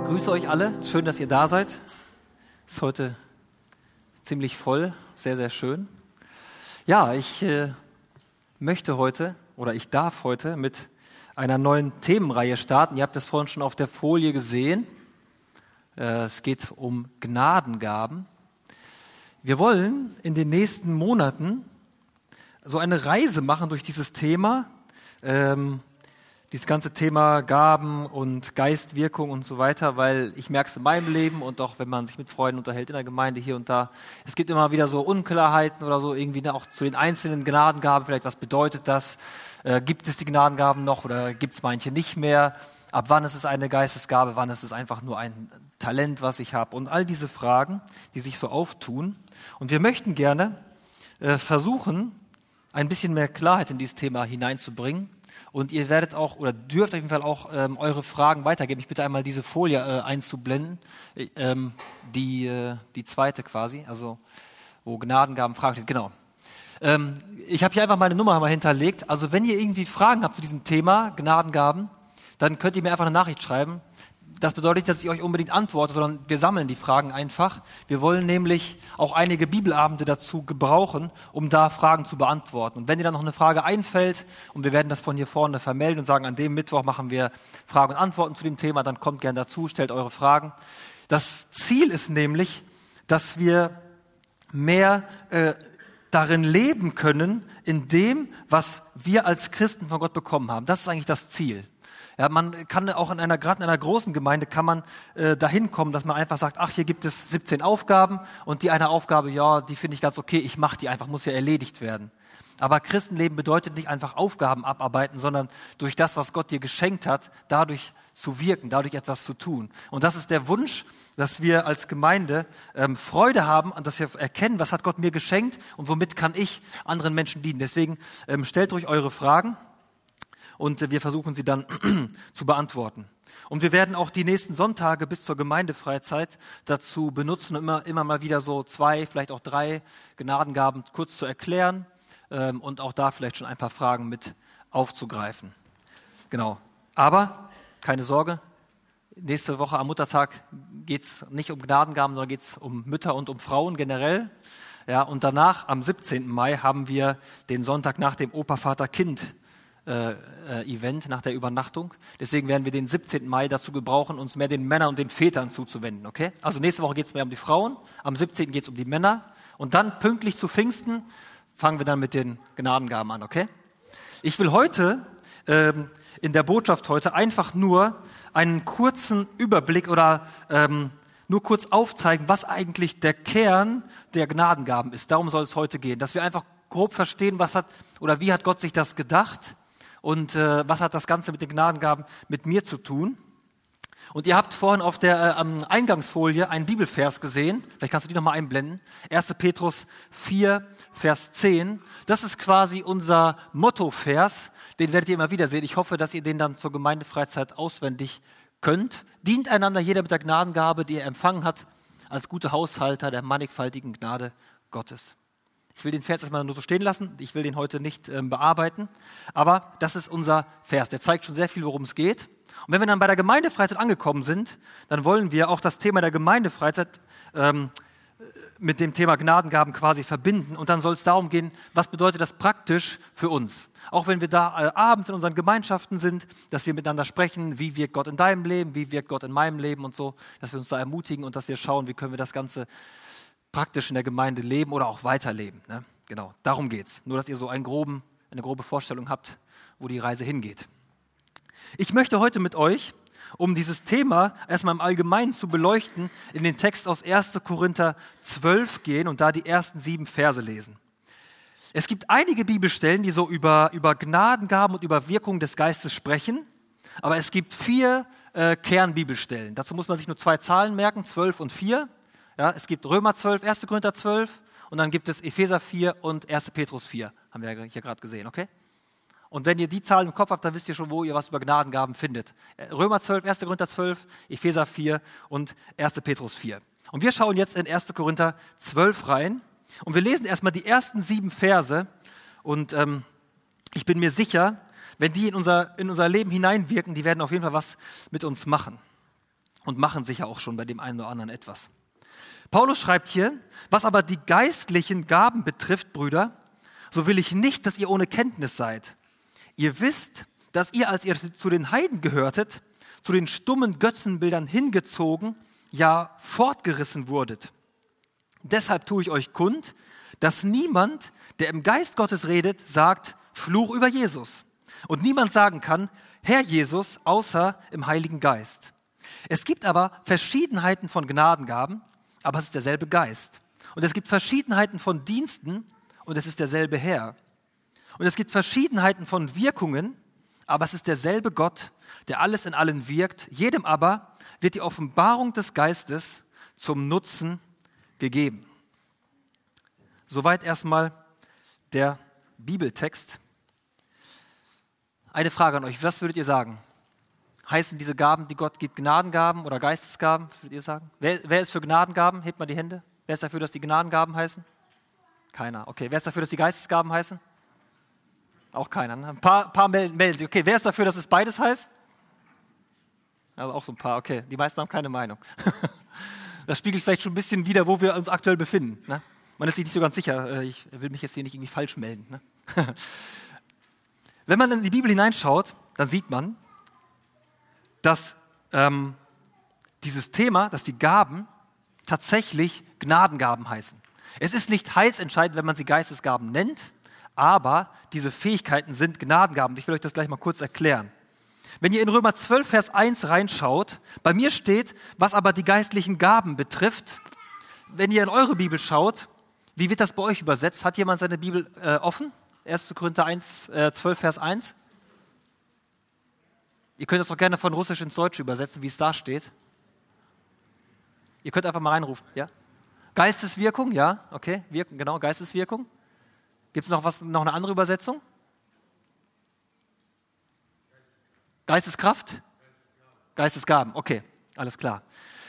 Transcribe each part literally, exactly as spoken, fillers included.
Grüße euch alle, schön, dass ihr da seid. Ist heute ziemlich voll, sehr, sehr schön. Ja, ich äh, möchte heute oder ich darf heute mit einer neuen Themenreihe starten. Ihr habt das vorhin schon auf der Folie gesehen. Äh, es geht um Gnadengaben. Wir wollen in den nächsten Monaten so eine Reise machen durch dieses Thema, ähm, dieses ganze Thema Gaben und Geistwirkung und so weiter, weil ich merke es in meinem Leben und auch wenn man sich mit Freunden unterhält in der Gemeinde hier und da, es gibt immer wieder so Unklarheiten oder so irgendwie ne, auch zu den einzelnen Gnadengaben, vielleicht was bedeutet das, äh, gibt es die Gnadengaben noch oder gibt es manche nicht mehr, ab wann ist es eine Geistesgabe, wann ist es einfach nur ein Talent, was ich habe und all diese Fragen, die sich so auftun. Und wir möchten gerne äh, versuchen, ein bisschen mehr Klarheit in dieses Thema hineinzubringen. Und ihr werdet auch oder dürft auf jeden Fall auch ähm, eure Fragen weitergeben. Ich bitte einmal diese Folie äh, einzublenden, äh, ähm, die, äh, die zweite quasi, also wo Gnadengaben Fragen steht. Genau. Ähm, ich habe hier einfach meine Nummer mal hinterlegt. Also wenn ihr irgendwie Fragen habt zu diesem Thema Gnadengaben, dann könnt ihr mir einfach eine Nachricht schreiben. Das bedeutet nicht, dass ich euch unbedingt antworte, sondern wir sammeln die Fragen einfach. Wir wollen nämlich auch einige Bibelabende dazu gebrauchen, um da Fragen zu beantworten. Und wenn dir dann noch eine Frage einfällt, und wir werden das von hier vorne vermelden und sagen, an dem Mittwoch machen wir Fragen und Antworten zu dem Thema, dann kommt gern dazu, stellt eure Fragen. Das Ziel ist nämlich, dass wir mehr äh, darin leben können, in dem, was wir als Christen von Gott bekommen haben. Das ist eigentlich das Ziel. Ja, man kann auch in einer, gerade in einer großen Gemeinde kann man äh, dahin kommen, dass man einfach sagt, ach, hier gibt es siebzehn Aufgaben und die eine Aufgabe, ja, die finde ich ganz okay, ich mache die einfach, muss ja erledigt werden. Aber Christenleben bedeutet nicht einfach Aufgaben abarbeiten, sondern durch das, was Gott dir geschenkt hat, dadurch zu wirken, dadurch etwas zu tun. Und das ist der Wunsch, dass wir als Gemeinde ähm, Freude haben und dass wir erkennen, was hat Gott mir geschenkt und womit kann ich anderen Menschen dienen. Deswegen ähm, stellt ruhig eure Fragen. Und wir versuchen sie dann zu beantworten. Und wir werden auch die nächsten Sonntage bis zur Gemeindefreizeit dazu benutzen, immer, immer mal wieder so zwei, vielleicht auch drei Gnadengaben kurz zu erklären ähm, und auch da vielleicht schon ein paar Fragen mit aufzugreifen. Genau. Aber keine Sorge, nächste Woche am Muttertag geht es nicht um Gnadengaben, sondern geht es um Mütter und um Frauen generell. Ja, und danach, am siebzehnten Mai, haben wir den Sonntag nach dem Opa, Vater, Kind Äh, äh, Event nach der Übernachtung. Deswegen werden wir den siebzehnten Mai dazu gebrauchen, uns mehr den Männern und den Vätern zuzuwenden. Okay? Also nächste Woche geht es mehr um die Frauen, am siebzehnten geht es um die Männer und dann pünktlich zu Pfingsten fangen wir dann mit den Gnadengaben an. Okay? Ich will heute ähm, in der Botschaft heute einfach nur einen kurzen Überblick oder ähm, nur kurz aufzeigen, was eigentlich der Kern der Gnadengaben ist. Darum soll es heute gehen, dass wir einfach grob verstehen, was hat oder wie hat Gott sich das gedacht. Und äh, was hat das Ganze mit den Gnadengaben mit mir zu tun? Und ihr habt vorhin auf der äh, Eingangsfolie einen Bibelvers gesehen. Vielleicht kannst du die nochmal einblenden. erster Petrus vier, Vers zehn. Das ist quasi unser Mottovers. Den werdet ihr immer wieder sehen. Ich hoffe, dass ihr den dann zur Gemeindefreizeit auswendig könnt. Dient einander jeder mit der Gnadengabe, die er empfangen hat, als gute Haushalter der mannigfaltigen Gnade Gottes. Ich will den Vers erstmal nur so stehen lassen, ich will den heute nicht ähm, bearbeiten, aber das ist unser Vers, der zeigt schon sehr viel, worum es geht. Und wenn wir dann bei der Gemeindefreizeit angekommen sind, dann wollen wir auch das Thema der Gemeindefreizeit ähm, mit dem Thema Gnadengaben quasi verbinden und dann soll es darum gehen, was bedeutet das praktisch für uns. Auch wenn wir da äh, abends in unseren Gemeinschaften sind, dass wir miteinander sprechen, wie wirkt Gott in deinem Leben, wie wirkt Gott in meinem Leben und so, dass wir uns da ermutigen und dass wir schauen, wie können wir das Ganze praktisch in der Gemeinde leben oder auch weiterleben. Ne? Genau, darum geht's. Nur, dass ihr so einen groben, eine grobe Vorstellung habt, wo die Reise hingeht. Ich möchte heute mit euch, um dieses Thema erstmal im Allgemeinen zu beleuchten, in den Text aus erster Korinther zwölf gehen und da die ersten sieben Verse lesen. Es gibt einige Bibelstellen, die so über, über Gnadengaben und über Wirkung des Geistes sprechen, aber es gibt vier äh, Kernbibelstellen. Dazu muss man sich nur zwei Zahlen merken, zwölf und vier. Ja, es gibt Römer zwölf, erster Korinther zwölf und dann gibt es Epheser vier und erster Petrus vier, haben wir ja hier gerade gesehen, okay? Und wenn ihr die Zahlen im Kopf habt, dann wisst ihr schon, wo ihr was über Gnadengaben findet. Römer zwölf, erster Korinther zwölf, Epheser vier und erster Petrus vier. Und wir schauen jetzt in erster Korinther zwölf rein und wir lesen erstmal die ersten sieben Verse und ähm, ich bin mir sicher, wenn die in unser, in unser Leben hineinwirken, die werden auf jeden Fall was mit uns machen. und machen sicher auch schon bei dem einen oder anderen etwas. Paulus schreibt hier, was aber die geistlichen Gaben betrifft, Brüder, so will ich nicht, dass ihr ohne Kenntnis seid. Ihr wisst, dass ihr, als ihr zu den Heiden gehörtet, zu den stummen Götzenbildern hingezogen, ja fortgerissen wurdet. Deshalb tue ich euch kund, dass niemand, der im Geist Gottes redet, sagt, Fluch über Jesus. Und niemand sagen kann, Herr Jesus, außer im Heiligen Geist. Es gibt aber Verschiedenheiten von Gnadengaben, aber es ist derselbe Geist. Und es gibt Verschiedenheiten von Diensten, und es ist derselbe Herr. Und es gibt Verschiedenheiten von Wirkungen, aber es ist derselbe Gott, der alles in allen wirkt. Jedem aber wird die Offenbarung des Geistes zum Nutzen gegeben. Soweit erstmal der Bibeltext. Eine Frage an euch, was würdet ihr sagen? Heißen diese Gaben, die Gott gibt, Gnadengaben oder Geistesgaben? Was würdet ihr sagen? Wer, wer ist für Gnadengaben? Hebt mal die Hände. Wer ist dafür, dass die Gnadengaben heißen? Keiner. Okay, wer ist dafür, dass die Geistesgaben heißen? Auch keiner. Ne? Ein paar, paar melden, melden sich. Okay, wer ist dafür, dass es beides heißt? Also auch so ein paar. Okay, die meisten haben keine Meinung. Das spiegelt vielleicht schon ein bisschen wider, wo wir uns aktuell befinden. Ne? Man ist sich nicht so ganz sicher. Ich will mich jetzt hier nicht irgendwie falsch melden. Ne? Wenn man in die Bibel hineinschaut, dann sieht man, dass ähm, dieses Thema, dass die Gaben tatsächlich Gnadengaben heißen. Es ist nicht heilsentscheidend, wenn man sie Geistesgaben nennt, aber diese Fähigkeiten sind Gnadengaben. Ich will euch das gleich mal kurz erklären. Wenn ihr in Römer zwölf, Vers eins reinschaut, bei mir steht, was aber die geistlichen Gaben betrifft. Wenn ihr in eure Bibel schaut, wie wird das bei euch übersetzt? Hat jemand seine Bibel äh, offen? erster Korinther eins, äh, zwölf, Vers eins. Ihr könnt es auch gerne von Russisch ins Deutsche übersetzen, wie es da steht. Ihr könnt einfach mal reinrufen, ja? Geisteswirkung, ja, okay, Wirken, genau, Geisteswirkung. Gibt es noch was, noch eine andere Übersetzung? Geisteskraft? Geistesgaben, okay, alles klar.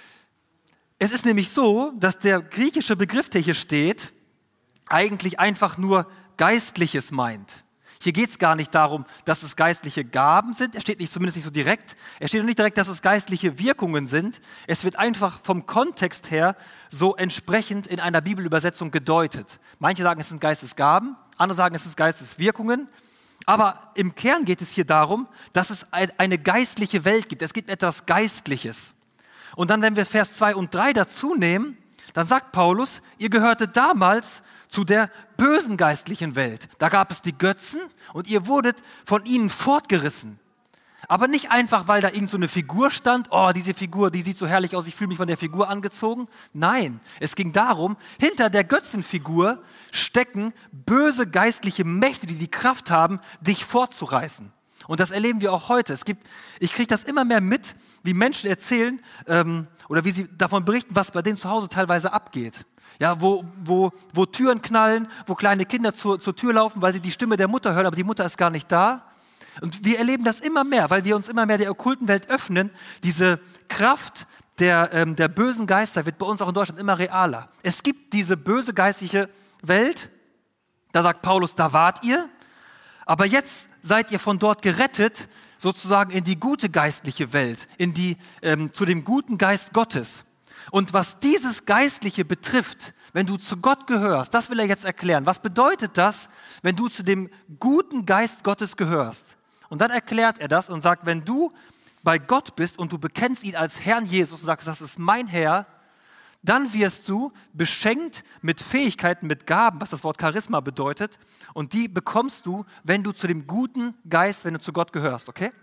Es ist nämlich so, dass der griechische Begriff, der hier steht, eigentlich einfach nur Geistliches meint. Hier geht es gar nicht darum, dass es geistliche Gaben sind. Er steht nicht, zumindest nicht so direkt. Er steht nicht direkt, dass es geistliche Wirkungen sind. Es wird einfach vom Kontext her so entsprechend in einer Bibelübersetzung gedeutet. Manche sagen, es sind Geistesgaben, andere sagen, es sind Geisteswirkungen. Aber im Kern geht es hier darum, dass es eine geistliche Welt gibt. Es gibt etwas Geistliches. Und dann, wenn wir Vers zwei und drei dazu nehmen, dann sagt Paulus, ihr gehörtet damals zu der bösen geistlichen Welt. Da gab es die Götzen und ihr wurdet von ihnen fortgerissen. Aber nicht einfach, weil da irgend so eine Figur stand, oh, diese Figur, die sieht so herrlich aus, ich fühle mich von der Figur angezogen. Nein, es ging darum, hinter der Götzenfigur stecken böse geistliche Mächte, die die Kraft haben, dich fortzureißen. Und das erleben wir auch heute. Es gibt, ich kriege das immer mehr mit, wie Menschen erzählen ähm, oder wie sie davon berichten, was bei denen zu Hause teilweise abgeht. Ja, wo, wo, wo Türen knallen, wo kleine Kinder zur, zur Tür laufen, weil sie die Stimme der Mutter hören, aber die Mutter ist gar nicht da. Und wir erleben das immer mehr, weil wir uns immer mehr der okkulten Welt öffnen. Diese Kraft der, ähm, der bösen Geister wird bei uns auch in Deutschland immer realer. Es gibt diese böse geistliche Welt, da sagt Paulus, da wart ihr, aber jetzt seid ihr von dort gerettet, sozusagen in die gute geistliche Welt, in die, ähm, zu dem guten Geist Gottes. Und was dieses Geistliche betrifft, wenn du zu Gott gehörst, das will er jetzt erklären. Was bedeutet das, wenn du zu dem guten Geist Gottes gehörst? Und dann erklärt er das und sagt, wenn du bei Gott bist und du bekennst ihn als Herrn Jesus und sagst, das ist mein Herr, dann wirst du beschenkt mit Fähigkeiten, mit Gaben, was das Wort Charisma bedeutet. Und die bekommst du, wenn du zu dem guten Geist, wenn du zu Gott gehörst, okay?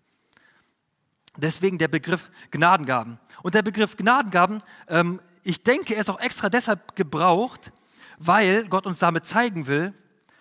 Deswegen der Begriff Gnadengaben. Und der Begriff Gnadengaben, ähm, ich denke, er ist auch extra deshalb gebraucht, weil Gott uns damit zeigen will,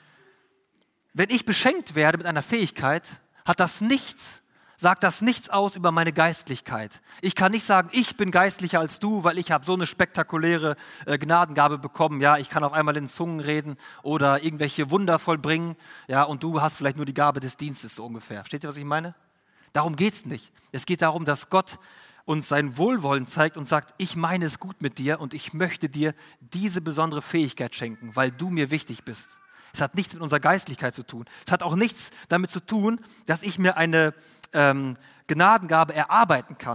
wenn ich beschenkt werde mit einer Fähigkeit, hat das nichts, sagt das nichts aus über meine Geistlichkeit. Ich kann nicht sagen, ich bin geistlicher als du, weil ich habe so eine spektakuläre äh, Gnadengabe bekommen. Ja, ich kann auf einmal in Zungen reden oder irgendwelche Wunder vollbringen. Ja, und du hast vielleicht nur die Gabe des Dienstes so ungefähr. Versteht ihr, was ich meine? Darum geht es nicht. Es geht darum, dass Gott uns sein Wohlwollen zeigt und sagt, ich meine es gut mit dir und ich möchte dir diese besondere Fähigkeit schenken, weil du mir wichtig bist. Es hat nichts mit unserer Geistlichkeit zu tun. Es hat auch nichts damit zu tun, dass ich mir eine ähm, Gnadengabe erarbeiten kann.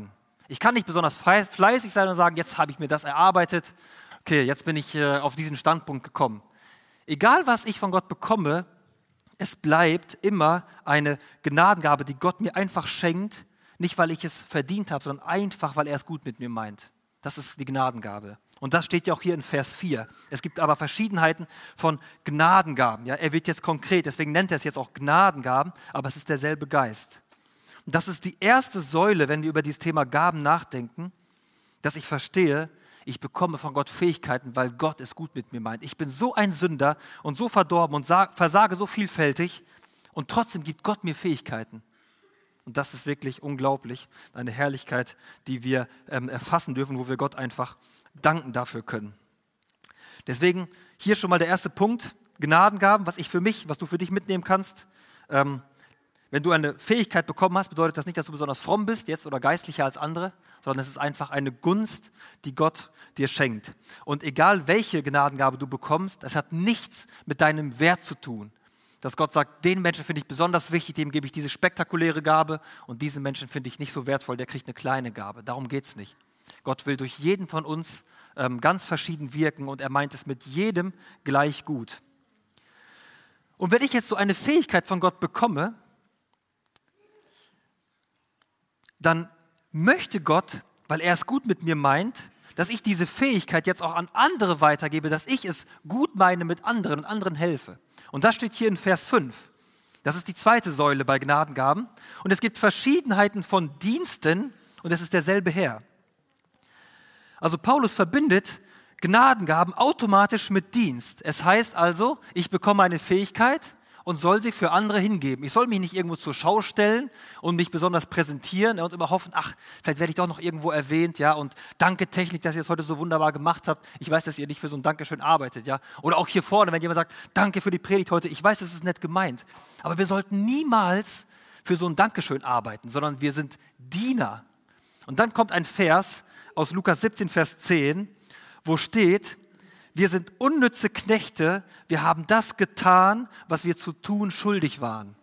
Ich kann nicht besonders fleißig sein und sagen, jetzt habe ich mir das erarbeitet, okay, jetzt bin ich äh, auf diesen Standpunkt gekommen. Egal, was ich von Gott bekomme, es bleibt immer eine Gnadengabe, die Gott mir einfach schenkt, nicht weil ich es verdient habe, sondern einfach, weil er es gut mit mir meint. Das ist die Gnadengabe. Und das steht ja auch hier in Vers vier. Es gibt aber Verschiedenheiten von Gnadengaben. Ja, er wird jetzt konkret, deswegen nennt er es jetzt auch Gnadengaben, aber es ist derselbe Geist. Und das ist die erste Säule, wenn wir über dieses Thema Gaben nachdenken, dass ich verstehe, ich bekomme von Gott Fähigkeiten, weil Gott es gut mit mir meint. Ich bin so ein Sünder und so verdorben und versage so vielfältig und trotzdem gibt Gott mir Fähigkeiten. Und das ist wirklich unglaublich, eine Herrlichkeit, die wir ähm, erfassen dürfen, wo wir Gott einfach danken dafür können. Deswegen hier schon mal der erste Punkt, Gnadengaben, was ich für mich, was du für dich mitnehmen kannst. Ähm, wenn du eine Fähigkeit bekommen hast, bedeutet das nicht, dass du besonders fromm bist, jetzt oder geistlicher als andere, sondern es ist einfach eine Gunst, die Gott dir schenkt. Und egal welche Gnadengabe du bekommst, es hat nichts mit deinem Wert zu tun. Dass Gott sagt, den Menschen finde ich besonders wichtig, dem gebe ich diese spektakuläre Gabe und diesen Menschen finde ich nicht so wertvoll, der kriegt eine kleine Gabe. Darum geht es nicht. Gott will durch jeden von uns ähm, ganz verschieden wirken und er meint es mit jedem gleich gut. Und wenn ich jetzt so eine Fähigkeit von Gott bekomme, dann möchte Gott, weil er es gut mit mir meint, dass ich diese Fähigkeit jetzt auch an andere weitergebe, dass ich es gut meine mit anderen und anderen helfe. Und das steht hier in Vers fünf. Das ist die zweite Säule bei Gnadengaben. Und es gibt Verschiedenheiten von Diensten und es ist derselbe Herr. Also Paulus verbindet Gnadengaben automatisch mit Dienst. Es heißt also, ich bekomme eine Fähigkeit und soll sie für andere hingeben. Ich soll mich nicht irgendwo zur Schau stellen und mich besonders präsentieren und immer hoffen, ach, vielleicht werde ich doch noch irgendwo erwähnt, ja, und danke Technik, dass ihr es heute so wunderbar gemacht habt. Ich weiß, dass ihr nicht für so ein Dankeschön arbeitet, ja. Oder auch hier vorne, wenn jemand sagt, danke für die Predigt heute, ich weiß, das ist nett gemeint. Aber wir sollten niemals für so ein Dankeschön arbeiten, sondern wir sind Diener. Und dann kommt ein Vers aus Lukas siebzehn, Vers zehn, wo steht, wir sind unnütze Knechte, wir haben das getan, was wir zu tun schuldig waren.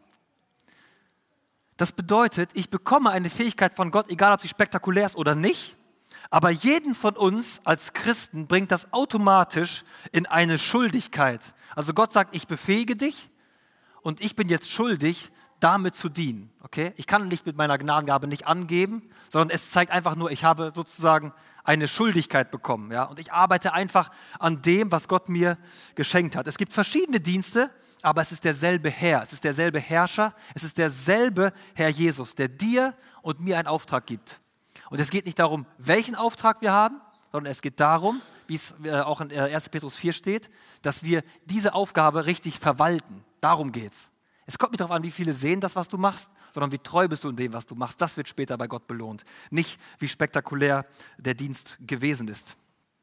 Das bedeutet, ich bekomme eine Fähigkeit von Gott, egal ob sie spektakulär ist oder nicht, aber jeden von uns als Christen bringt das automatisch in eine Schuldigkeit. Also Gott sagt, ich befähige dich und ich bin jetzt schuldig, damit zu dienen. Okay? Ich kann nicht mit meiner Gnadengabe nicht angeben, sondern es zeigt einfach nur, ich habe sozusagen eine Schuldigkeit bekommen. Ja? Und ich arbeite einfach an dem, was Gott mir geschenkt hat. Es gibt verschiedene Dienste, aber es ist derselbe Herr, es ist derselbe Herrscher, es ist derselbe Herr Jesus, der dir und mir einen Auftrag gibt. Und es geht nicht darum, welchen Auftrag wir haben, sondern es geht darum, wie es auch in erster Petrus vier steht, dass wir diese Aufgabe richtig verwalten. Darum geht's. Es kommt nicht darauf an, wie viele sehen das, was du machst, sondern wie treu bist du in dem, was du machst. Das wird später bei Gott belohnt. Nicht, wie spektakulär der Dienst gewesen ist.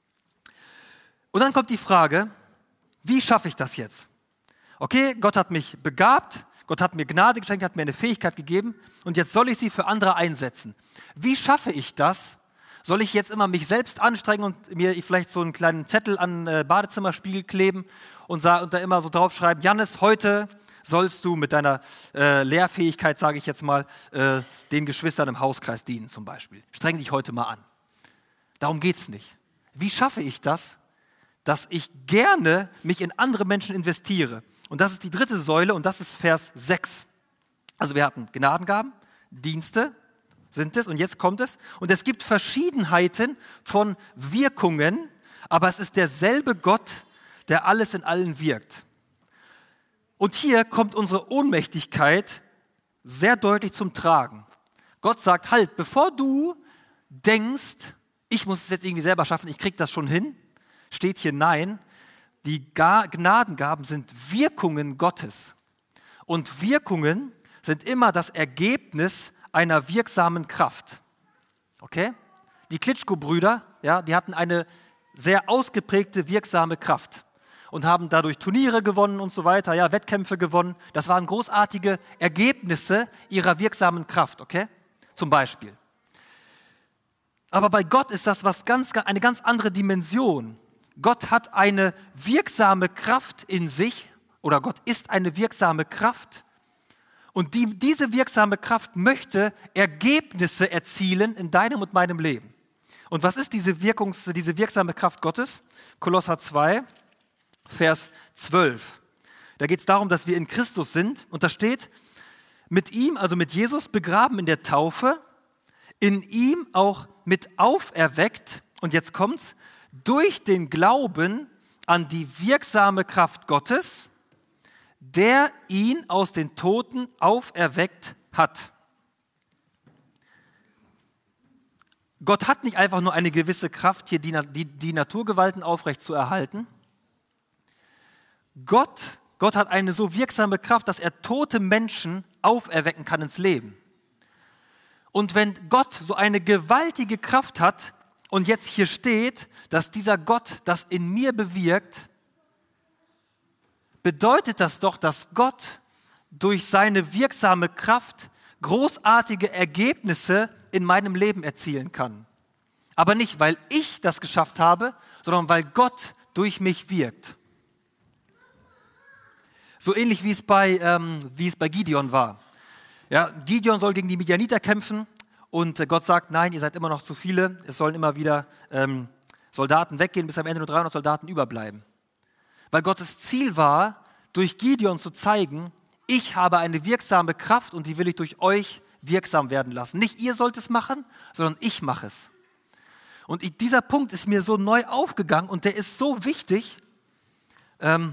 Und dann kommt die Frage, wie schaffe ich das jetzt? Okay, Gott hat mich begabt, Gott hat mir Gnade geschenkt, hat mir eine Fähigkeit gegeben und jetzt soll ich sie für andere einsetzen. Wie schaffe ich das? Soll ich jetzt immer mich selbst anstrengen und mir vielleicht so einen kleinen Zettel an den Badezimmerspiegel kleben und da immer so draufschreiben, Jannis, heute sollst du mit deiner äh, Lehrfähigkeit, sage ich jetzt mal, äh, den Geschwistern im Hauskreis dienen zum Beispiel. Streng dich heute mal an. Darum geht es nicht. Wie schaffe ich das, dass ich gerne mich in andere Menschen investiere? Und das ist die dritte Säule und das ist Vers sechs. Also wir hatten Gnadengaben, Dienste sind es und jetzt kommt es. Und es gibt Verschiedenheiten von Wirkungen, aber es ist derselbe Gott, der alles in allen wirkt. Und hier kommt unsere Ohnmächtigkeit sehr deutlich zum Tragen. Gott sagt, halt, bevor du denkst, ich muss es jetzt irgendwie selber schaffen, ich kriege das schon hin, steht hier nein, die Gnadengaben sind Wirkungen Gottes. Und Wirkungen sind immer das Ergebnis einer wirksamen Kraft. Okay? Die Klitschko-Brüder, ja, die hatten eine sehr ausgeprägte wirksame Kraft. Und haben dadurch Turniere gewonnen und so weiter, ja, Wettkämpfe gewonnen. Das waren großartige Ergebnisse ihrer wirksamen Kraft, okay? Zum Beispiel. Aber bei Gott ist das was ganz, eine ganz andere Dimension. Gott hat eine wirksame Kraft in sich, oder Gott ist eine wirksame Kraft. Und die, diese wirksame Kraft möchte Ergebnisse erzielen in deinem und meinem Leben. Und was ist diese, Wirkungs-, diese wirksame Kraft Gottes? Kolosser zwei, Vers zwölf. Da geht es darum, dass wir in Christus sind. Und da steht, mit ihm, also mit Jesus, begraben in der Taufe, in ihm auch mit auferweckt, und jetzt kommt's, durch den Glauben an die wirksame Kraft Gottes, der ihn aus den Toten auferweckt hat. Gott hat nicht einfach nur eine gewisse Kraft, hier die, die, die Naturgewalten aufrechtzuerhalten. Gott, Gott hat eine so wirksame Kraft, dass er tote Menschen auferwecken kann ins Leben. Und wenn Gott so eine gewaltige Kraft hat und jetzt hier steht, dass dieser Gott das in mir bewirkt, bedeutet das doch, dass Gott durch seine wirksame Kraft großartige Ergebnisse in meinem Leben erzielen kann. Aber nicht, weil ich das geschafft habe, sondern weil Gott durch mich wirkt. So ähnlich wie es bei, ähm, wie es bei Gideon war. Ja, Gideon soll gegen die Midianiter kämpfen und Gott sagt, nein, ihr seid immer noch zu viele, es sollen immer wieder ähm, Soldaten weggehen, bis am Ende nur dreihundert Soldaten überbleiben. Weil Gottes Ziel war, durch Gideon zu zeigen, ich habe eine wirksame Kraft und die will ich durch euch wirksam werden lassen. Nicht ihr sollt es machen, sondern ich mache es. Und ich, dieser Punkt ist mir so neu aufgegangen und der ist so wichtig, ähm,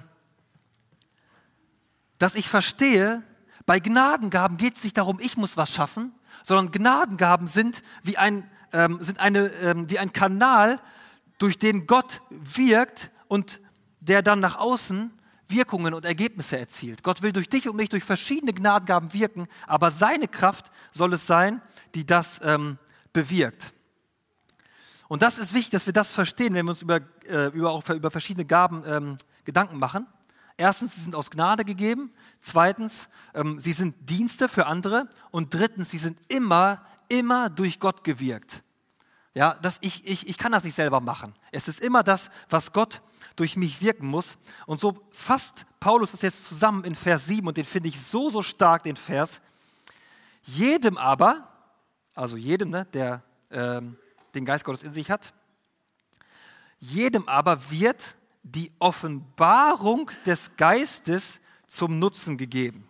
dass ich verstehe, bei Gnadengaben geht es nicht darum, ich muss was schaffen, sondern Gnadengaben sind wie ein, ähm, sind eine, ähm, wie ein Kanal, durch den Gott wirkt und der dann nach außen Wirkungen und Ergebnisse erzielt. Gott will durch dich und mich durch verschiedene Gnadengaben wirken, aber seine Kraft soll es sein, die das ähm, bewirkt. Und das ist wichtig, dass wir das verstehen, wenn wir uns über, äh, über, auch über verschiedene Gaben ähm, Gedanken machen. Erstens, sie sind aus Gnade gegeben. Zweitens, ähm, sie sind Dienste für andere. Und drittens, sie sind immer, immer durch Gott gewirkt. Ja, das, ich, ich, ich kann das nicht selber machen. Es ist immer das, was Gott durch mich wirken muss. Und so fasst Paulus das jetzt zusammen in Vers sieben und den finde ich so, so stark, den Vers. Jedem aber, also jedem, ne, der ähm, den Geist Gottes in sich hat, jedem aber wird die Offenbarung des Geistes zum Nutzen gegeben.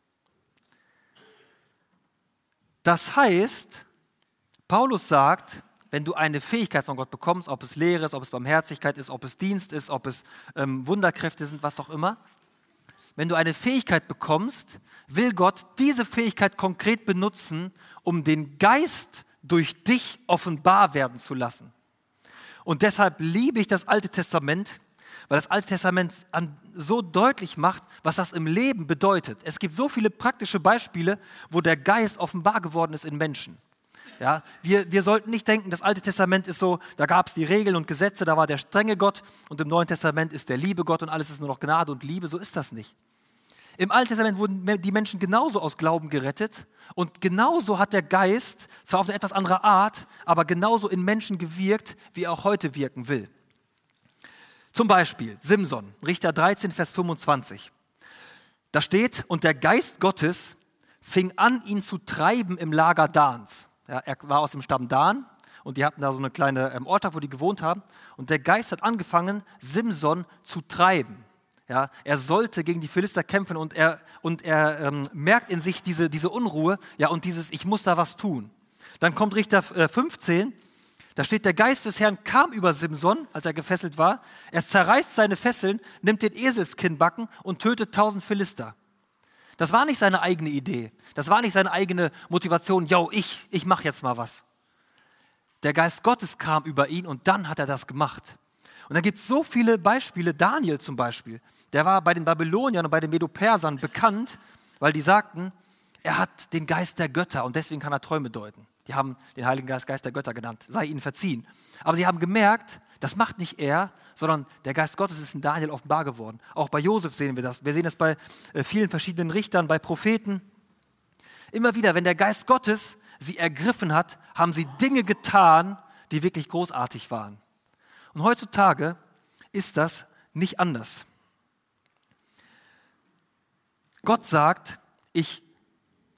Das heißt, Paulus sagt, wenn du eine Fähigkeit von Gott bekommst, ob es Lehre ist, ob es Barmherzigkeit ist, ob es Dienst ist, ob es ähm, Wunderkräfte sind, was auch immer, wenn du eine Fähigkeit bekommst, will Gott diese Fähigkeit konkret benutzen, um den Geist durch dich offenbar werden zu lassen. Und deshalb liebe ich das Alte Testament, weil das Alte Testament an, so deutlich macht, was das im Leben bedeutet. Es gibt so viele praktische Beispiele, wo der Geist offenbar geworden ist in Menschen. Ja, wir, wir sollten nicht denken, das Alte Testament ist so, da gab es die Regeln und Gesetze, da war der strenge Gott und im Neuen Testament ist der liebe Gott und alles ist nur noch Gnade und Liebe. So ist das nicht. Im Alten Testament wurden die Menschen genauso aus Glauben gerettet und genauso hat der Geist, zwar auf eine etwas andere Art, aber genauso in Menschen gewirkt, wie er auch heute wirken will. Zum Beispiel Simson, Richter dreizehn, Vers fünfundzwanzig. Da steht, und der Geist Gottes fing an, ihn zu treiben im Lager Dans. Ja, er war aus dem Stamm Dan und die hatten da so eine kleine ähm, Ortag, wo die gewohnt haben. Und der Geist hat angefangen, Simson zu treiben. Ja, er sollte gegen die Philister kämpfen und er, und er ähm, merkt in sich diese, diese Unruhe, ja, und dieses, ich muss da was tun. Dann kommt Richter äh, fünfzehn, da steht, der Geist des Herrn kam über Simson, als er gefesselt war. Er zerreißt seine Fesseln, nimmt den Eselskinnbacken und tötet tausend Philister. Das war nicht seine eigene Idee. Das war nicht seine eigene Motivation. Yo, ich, ich mache jetzt mal was. Der Geist Gottes kam über ihn und dann hat er das gemacht. Und da gibt es so viele Beispiele. Daniel zum Beispiel, der war bei den Babyloniern und bei den Medo-Persern bekannt, weil die sagten, er hat den Geist der Götter und deswegen kann er Träume deuten. Die haben den Heiligen Geist Geist der Götter genannt, sei ihnen verziehen. Aber sie haben gemerkt, das macht nicht er, sondern der Geist Gottes ist in Daniel offenbar geworden. Auch bei Josef sehen wir das. Wir sehen das bei vielen verschiedenen Richtern, bei Propheten. Immer wieder, wenn der Geist Gottes sie ergriffen hat, haben sie Dinge getan, die wirklich großartig waren. Und heutzutage ist das nicht anders. Gott sagt, ich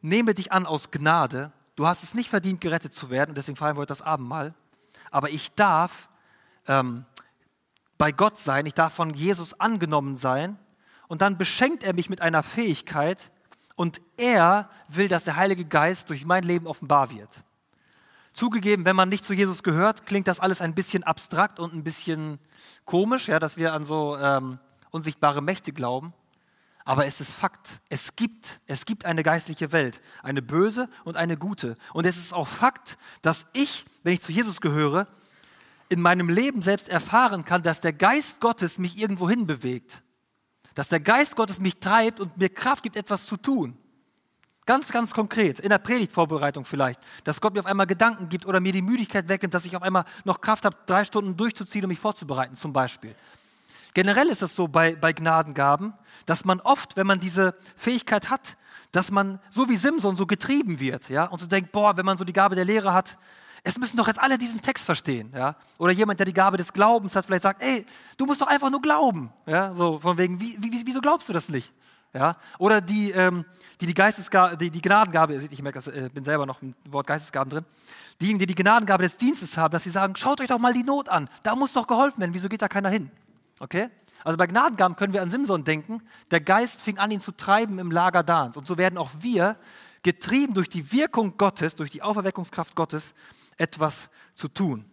nehme dich an aus Gnade. Du hast es nicht verdient, gerettet zu werden, und deswegen feiern wir heute das Abendmahl. Aber ich darf ähm, bei Gott sein, ich darf von Jesus angenommen sein. Und dann beschenkt er mich mit einer Fähigkeit und er will, dass der Heilige Geist durch mein Leben offenbar wird. Zugegeben, wenn man nicht zu Jesus gehört, klingt das alles ein bisschen abstrakt und ein bisschen komisch, ja, dass wir an so ähm, unsichtbare Mächte glauben. Aber es ist Fakt. Es gibt, es gibt eine geistliche Welt, eine böse und eine gute. Und es ist auch Fakt, dass ich, wenn ich zu Jesus gehöre, in meinem Leben selbst erfahren kann, dass der Geist Gottes mich irgendwo hin bewegt. Dass der Geist Gottes mich treibt und mir Kraft gibt, etwas zu tun. Ganz, ganz konkret, in der Predigtvorbereitung vielleicht, dass Gott mir auf einmal Gedanken gibt oder mir die Müdigkeit wegnimmt, dass ich auf einmal noch Kraft habe, drei Stunden durchzuziehen, um mich vorzubereiten zum Beispiel. Generell ist es so bei, bei Gnadengaben, dass man oft, wenn man diese Fähigkeit hat, dass man so wie Simson so getrieben wird, ja, und so denkt, boah, wenn man so die Gabe der Lehre hat, es müssen doch jetzt alle diesen Text verstehen, ja. Oder jemand, der die Gabe des Glaubens hat, vielleicht sagt, ey, du musst doch einfach nur glauben, ja, so von wegen, wie, wie, wieso glaubst du das nicht, ja? Oder die, ähm, die die Geistesgabe, die, die Gnadengabe, ich merke, ich äh, bin selber noch im Wort Geistesgaben drin, diejenigen, die die Gnadengabe des Dienstes haben, dass sie sagen, schaut euch doch mal die Not an, da muss doch geholfen werden, wieso geht da keiner hin, okay? Also bei Gnadengaben können wir an Simson denken, der Geist fing an, ihn zu treiben im Lager Dans, und so werden auch wir getrieben durch die Wirkung Gottes, durch die Auferweckungskraft Gottes, etwas zu tun.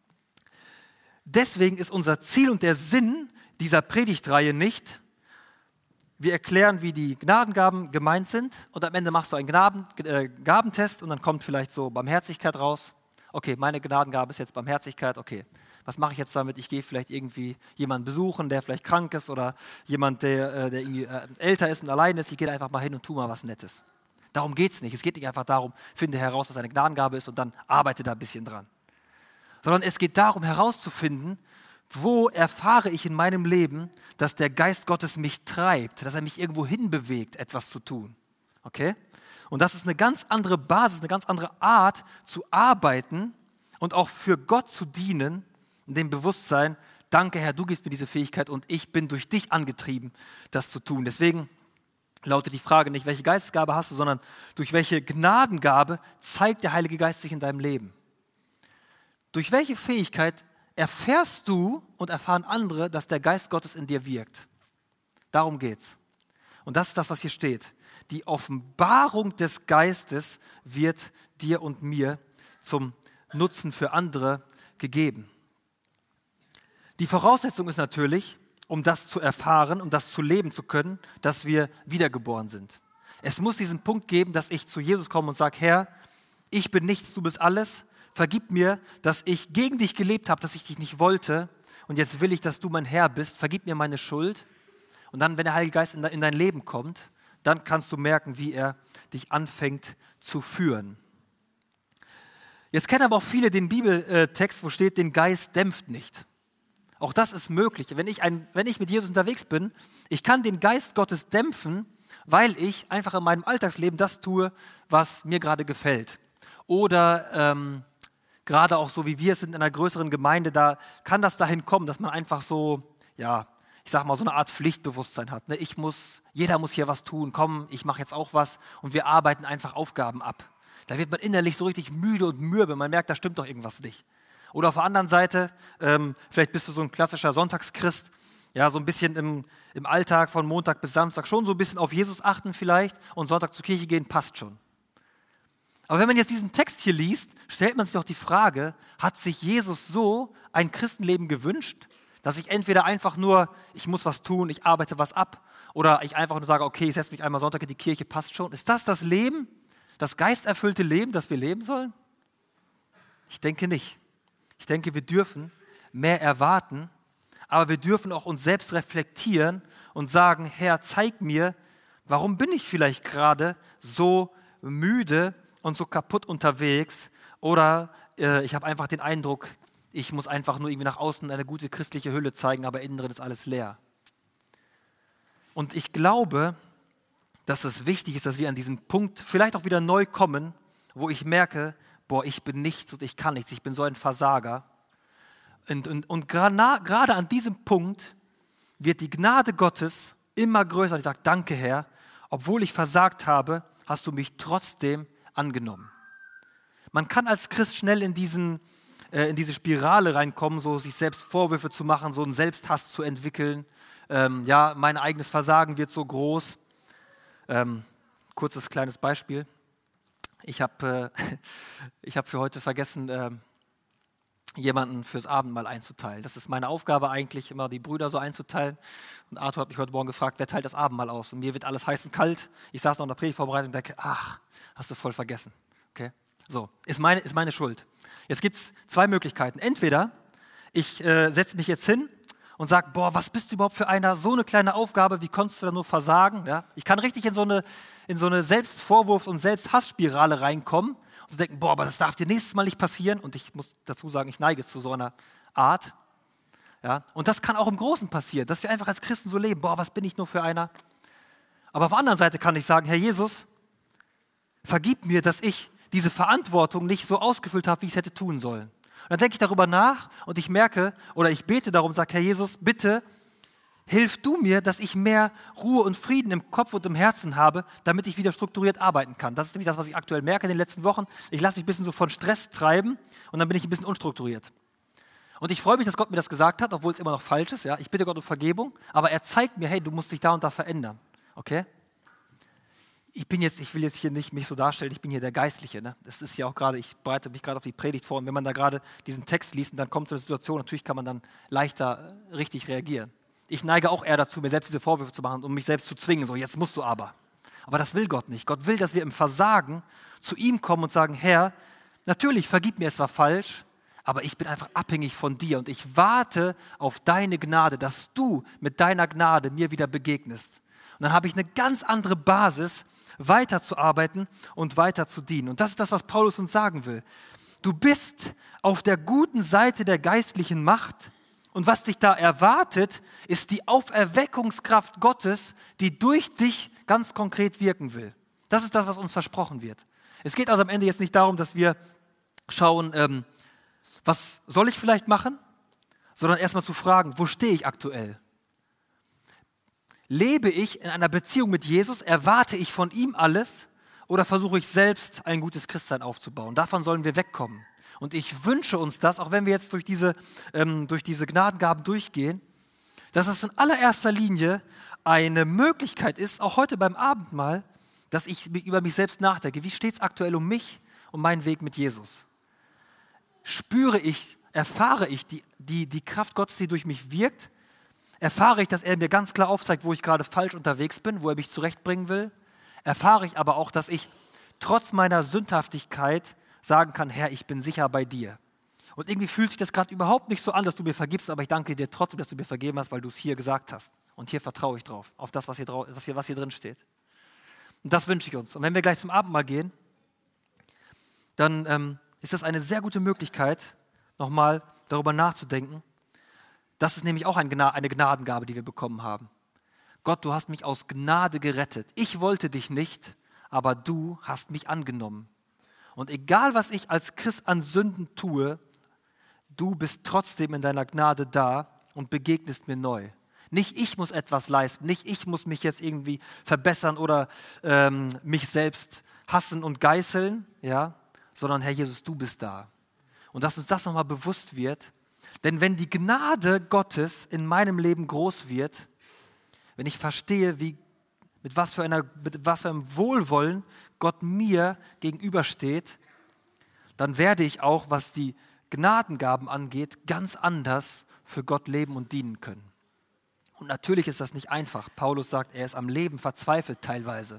Deswegen ist unser Ziel und der Sinn dieser Predigtreihe nicht, wir erklären, wie die Gnadengaben gemeint sind, und am Ende machst du einen Gnaden, äh, Gabentest und dann kommt vielleicht so Barmherzigkeit raus. Okay, meine Gnadengabe ist jetzt Barmherzigkeit, okay. Was mache ich jetzt damit? Ich gehe vielleicht irgendwie jemanden besuchen, der vielleicht krank ist, oder jemand, der, äh, der irgendwie äh, älter ist und allein ist. Ich gehe einfach mal hin und tue mal was Nettes. Darum geht es nicht. Es geht nicht einfach darum, finde heraus, was eine Gnadengabe ist und dann arbeite da ein bisschen dran. Sondern es geht darum, herauszufinden, wo erfahre ich in meinem Leben, dass der Geist Gottes mich treibt, dass er mich irgendwo hinbewegt, etwas zu tun. Okay? Und das ist eine ganz andere Basis, eine ganz andere Art zu arbeiten und auch für Gott zu dienen, in dem Bewusstsein, danke Herr, du gibst mir diese Fähigkeit und ich bin durch dich angetrieben, das zu tun. Deswegen lautet die Frage nicht, welche Geistesgabe hast du, sondern durch welche Gnadengabe zeigt der Heilige Geist sich in deinem Leben? Durch welche Fähigkeit erfährst du und erfahren andere, dass der Geist Gottes in dir wirkt? Darum geht's. Und das ist das, was hier steht. Die Offenbarung des Geistes wird dir und mir zum Nutzen für andere gegeben. Die Voraussetzung ist natürlich, um das zu erfahren, um das zu leben zu können, dass wir wiedergeboren sind. Es muss diesen Punkt geben, dass ich zu Jesus komme und sage, Herr, ich bin nichts, du bist alles. Vergib mir, dass ich gegen dich gelebt habe, dass ich dich nicht wollte. Und jetzt will ich, dass du mein Herr bist. Vergib mir meine Schuld. Und dann, wenn der Heilige Geist in dein Leben kommt, dann kannst du merken, wie er dich anfängt zu führen. Jetzt kennen aber auch viele den Bibeltext, wo steht, den Geist dämpft nicht. Auch das ist möglich. Wenn ich, ein, wenn ich mit Jesus unterwegs bin, ich kann den Geist Gottes dämpfen, weil ich einfach in meinem Alltagsleben das tue, was mir gerade gefällt. Oder ähm, gerade auch so wie wir sind in einer größeren Gemeinde, da kann das dahin kommen, dass man einfach so, ja, ich sag mal, so eine Art Pflichtbewusstsein hat. Ne? Ich muss, jeder muss hier was tun, komm, ich mache jetzt auch was, und wir arbeiten einfach Aufgaben ab. Da wird man innerlich so richtig müde und mürbe, man merkt, da stimmt doch irgendwas nicht. Oder auf der anderen Seite, ähm, vielleicht bist du so ein klassischer Sonntagschrist, ja, so ein bisschen im, im Alltag von Montag bis Samstag schon so ein bisschen auf Jesus achten vielleicht und Sonntag zur Kirche gehen, passt schon. Aber wenn man jetzt diesen Text hier liest, stellt man sich doch die Frage, hat sich Jesus so ein Christenleben gewünscht, dass ich entweder einfach nur, ich muss was tun, ich arbeite was ab, oder ich einfach nur sage, okay, ich setze mich einmal Sonntag in die Kirche, passt schon. Ist das das Leben, das geisterfüllte Leben, das wir leben sollen? Ich denke nicht. Ich denke, wir dürfen mehr erwarten, aber wir dürfen auch uns selbst reflektieren und sagen, Herr, zeig mir, warum bin ich vielleicht gerade so müde und so kaputt unterwegs, oder äh, ich habe einfach den Eindruck, ich muss einfach nur irgendwie nach außen eine gute christliche Hülle zeigen, aber innen drin ist alles leer. Und ich glaube, dass es wichtig ist, dass wir an diesen Punkt vielleicht auch wieder neu kommen, wo ich merke, boah, ich bin nichts und ich kann nichts, ich bin so ein Versager. Und, und, und gerade an diesem Punkt wird die Gnade Gottes immer größer. Und ich sage, danke Herr, obwohl ich versagt habe, hast du mich trotzdem angenommen. Man kann als Christ schnell in, diesen, äh, in diese Spirale reinkommen, so sich selbst Vorwürfe zu machen, so einen Selbsthass zu entwickeln. Ähm, ja, mein eigenes Versagen wird so groß. Ähm, kurzes kleines Beispiel. Ich habe äh, ich hab für heute vergessen, äh, jemanden fürs Abendmahl einzuteilen. Das ist meine Aufgabe eigentlich, immer die Brüder so einzuteilen. Und Arthur hat mich heute Morgen gefragt, wer teilt das Abendmahl aus? Und mir wird alles heiß und kalt. Ich saß noch in der Predigtvorbereitung und denke, ach, hast du voll vergessen. Okay? So, ist meine, ist meine Schuld. Jetzt gibt es zwei Möglichkeiten. Entweder ich äh, setze mich jetzt hin und sage, boah, was bist du überhaupt für einer? So eine kleine Aufgabe, wie konntest du da nur versagen? Ja? Ich kann richtig in so eine, in so eine Selbstvorwurfs- und Selbsthassspirale reinkommen und zu denken, boah, aber das darf dir nächstes Mal nicht passieren. Und ich muss dazu sagen, ich neige zu so einer Art. Ja? Und das kann auch im Großen passieren, dass wir einfach als Christen so leben, boah, was bin ich nur für einer? Aber auf der anderen Seite kann ich sagen, Herr Jesus, vergib mir, dass ich diese Verantwortung nicht so ausgefüllt habe, wie ich es hätte tun sollen. Und dann denke ich darüber nach und ich merke, oder ich bete darum, sage, Herr Jesus, bitte hilf du mir, dass ich mehr Ruhe und Frieden im Kopf und im Herzen habe, damit ich wieder strukturiert arbeiten kann. Das ist nämlich das, was ich aktuell merke in den letzten Wochen. Ich lasse mich ein bisschen so von Stress treiben und dann bin ich ein bisschen unstrukturiert. Und ich freue mich, dass Gott mir das gesagt hat, obwohl es immer noch falsch ist. Ja? Ich bitte Gott um Vergebung, aber er zeigt mir, hey, du musst dich da und da verändern. Okay? Ich bin jetzt, ich will jetzt hier nicht mich so darstellen, ich bin hier der Geistliche. Ne? Das ist ja auch gerade, ich bereite mich gerade auf die Predigt vor und wenn man da gerade diesen Text liest und dann kommt so eine Situation, natürlich kann man dann leichter richtig reagieren. Ich neige auch eher dazu, mir selbst diese Vorwürfe zu machen und mich selbst zu zwingen, so jetzt musst du aber. Aber das will Gott nicht. Gott will, dass wir im Versagen zu ihm kommen und sagen, Herr, natürlich, vergib mir, es war falsch, aber ich bin einfach abhängig von dir und ich warte auf deine Gnade, dass du mit deiner Gnade mir wieder begegnest. Und dann habe ich eine ganz andere Basis, weiterzuarbeiten und weiter zu dienen. Und das ist das, was Paulus uns sagen will. Du bist auf der guten Seite der geistlichen Macht und was dich da erwartet, ist die Auferweckungskraft Gottes, die durch dich ganz konkret wirken will. Das ist das, was uns versprochen wird. Es geht also am Ende jetzt nicht darum, dass wir schauen, ähm, was soll ich vielleicht machen, sondern erstmal zu fragen, wo stehe ich aktuell? Lebe ich in einer Beziehung mit Jesus? Erwarte ich von ihm alles? Oder versuche ich selbst ein gutes Christsein aufzubauen? Davon sollen wir wegkommen. Und ich wünsche uns das, auch wenn wir jetzt durch diese, ähm, durch diese Gnadengaben durchgehen, dass es in allererster Linie eine Möglichkeit ist, auch heute beim Abendmahl, dass ich über mich selbst nachdenke. Wie steht es aktuell um mich und meinen Weg mit Jesus? Spüre ich, erfahre ich die, die, die Kraft Gottes, die durch mich wirkt? Erfahre ich, dass er mir ganz klar aufzeigt, wo ich gerade falsch unterwegs bin, wo er mich zurechtbringen will? Erfahre ich aber auch, dass ich trotz meiner Sündhaftigkeit sagen kann, Herr, ich bin sicher bei dir. Und irgendwie fühlt sich das gerade überhaupt nicht so an, dass du mir vergibst, aber ich danke dir trotzdem, dass du mir vergeben hast, weil du es hier gesagt hast. Und hier vertraue ich drauf, auf das, was hier, was hier, was hier drin steht. Und das wünsche ich uns. Und wenn wir gleich zum Abendmahl gehen, dann ähm, ist das eine sehr gute Möglichkeit, nochmal darüber nachzudenken. Das ist nämlich auch ein Gna- eine Gnadengabe, die wir bekommen haben. Gott, du hast mich aus Gnade gerettet. Ich wollte dich nicht, aber du hast mich angenommen. Und egal, was ich als Christ an Sünden tue, du bist trotzdem in deiner Gnade da und begegnest mir neu. Nicht ich muss etwas leisten, nicht ich muss mich jetzt irgendwie verbessern oder ähm, mich selbst hassen und geißeln, ja, sondern Herr Jesus, du bist da. Und dass uns das nochmal bewusst wird, denn wenn die Gnade Gottes in meinem Leben groß wird, wenn ich verstehe, wie, mit, was für einer, mit was für einem Wohlwollen Gott mir gegenübersteht, dann werde ich auch, was die Gnadengaben angeht, ganz anders für Gott leben und dienen können. Und natürlich ist das nicht einfach. Paulus sagt, er ist am Leben verzweifelt teilweise.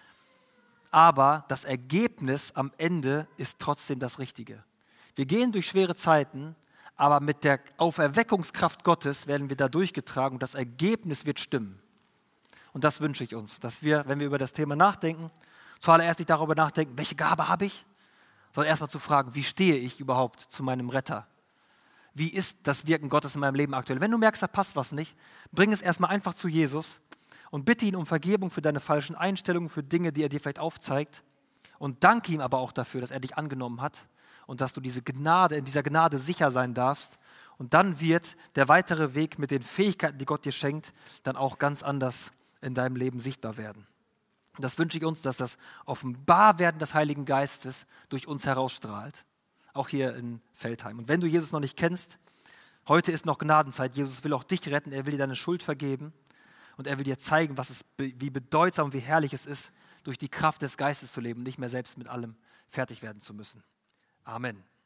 Aber das Ergebnis am Ende ist trotzdem das Richtige. Wir gehen durch schwere Zeiten, aber mit der Auferweckungskraft Gottes werden wir da durchgetragen und das Ergebnis wird stimmen. Und das wünsche ich uns, dass wir, wenn wir über das Thema nachdenken, zuallererst nicht darüber nachdenken, welche Gabe habe ich, sondern erstmal zu fragen, wie stehe ich überhaupt zu meinem Retter? Wie ist das Wirken Gottes in meinem Leben aktuell? Wenn du merkst, da passt was nicht, bring es erstmal einfach zu Jesus und bitte ihn um Vergebung für deine falschen Einstellungen, für Dinge, die er dir vielleicht aufzeigt und danke ihm aber auch dafür, dass er dich angenommen hat und dass du diese Gnade, in dieser Gnade sicher sein darfst. Und dann wird der weitere Weg mit den Fähigkeiten, die Gott dir schenkt, dann auch ganz anders in deinem Leben sichtbar werden. Und das wünsche ich uns, dass das Offenbarwerden des Heiligen Geistes durch uns herausstrahlt. Auch hier in Feldheim. Und wenn du Jesus noch nicht kennst, heute ist noch Gnadenzeit. Jesus will auch dich retten. Er will dir deine Schuld vergeben. Und er will dir zeigen, was es, wie bedeutsam und wie herrlich es ist, durch die Kraft des Geistes zu leben und nicht mehr selbst mit allem fertig werden zu müssen. Amen.